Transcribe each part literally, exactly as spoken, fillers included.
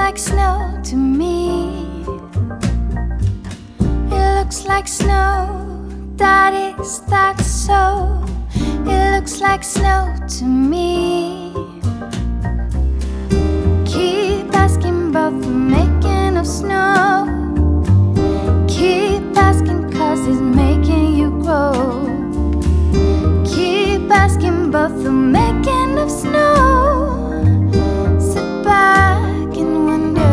like snow to me. It looks like snow, Daddy, is that so? It looks like snow to me. Keep asking about the making of snow. Keep asking cause it's making you grow. Keep asking about the making of snow. Sit back and wonder.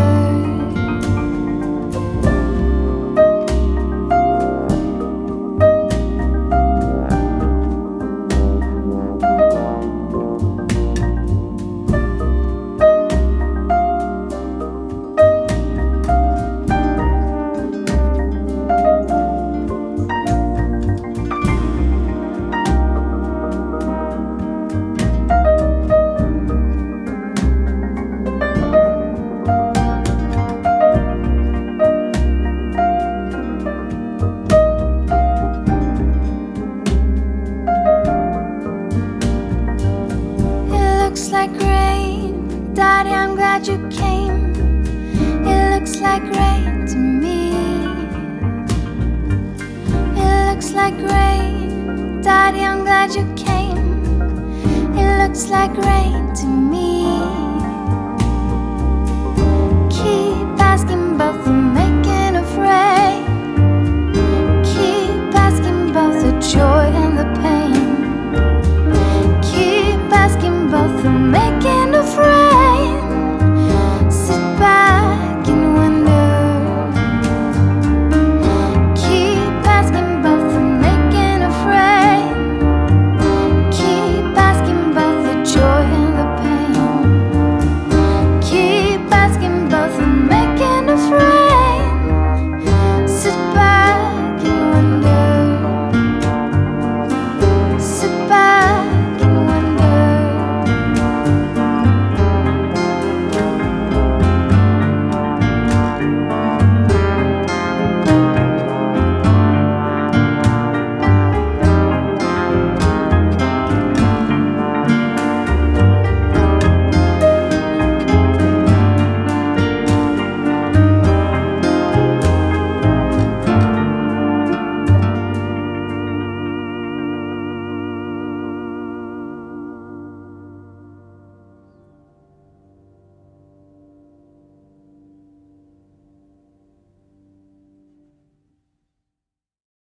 Looks like rain, Daddy, I'm glad you came. It looks like rain to me. It looks like rain, Daddy, I'm glad you came. It looks like rain to me. Keep asking about the